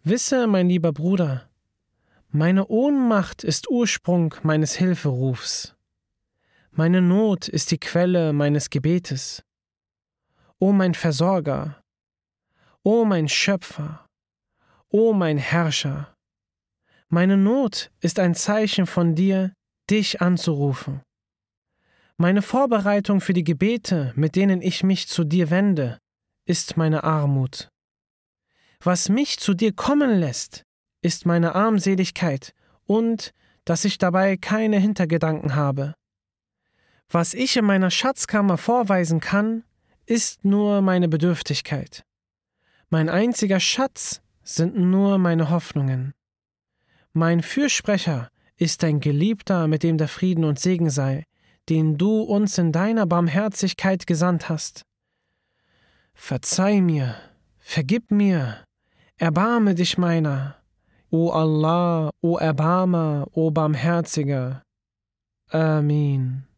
Wisse, mein lieber Bruder, meine Ohnmacht ist Ursprung meines Hilferufs. Meine Not ist die Quelle meines Gebetes. O mein Versorger, o mein Schöpfer, o mein Herrscher, meine Not ist ein Zeichen von dir, dich anzurufen. Meine Vorbereitung für die Gebete, mit denen ich mich zu dir wende, ist meine Armut. Was mich zu dir kommen lässt, ist meine Armseligkeit und, dass ich dabei keine Hintergedanken habe. Was ich in meiner Schatzkammer vorweisen kann, ist nur meine Bedürftigkeit. Mein einziger Schatz sind nur meine Hoffnungen. Mein Fürsprecher ist dein Geliebter, mit dem der Frieden und Segen sei, den du uns in deiner Barmherzigkeit gesandt hast. Verzeih mir, vergib mir, erbarme dich meiner, o Allah, o Erbarmer, o Barmherziger. Amin.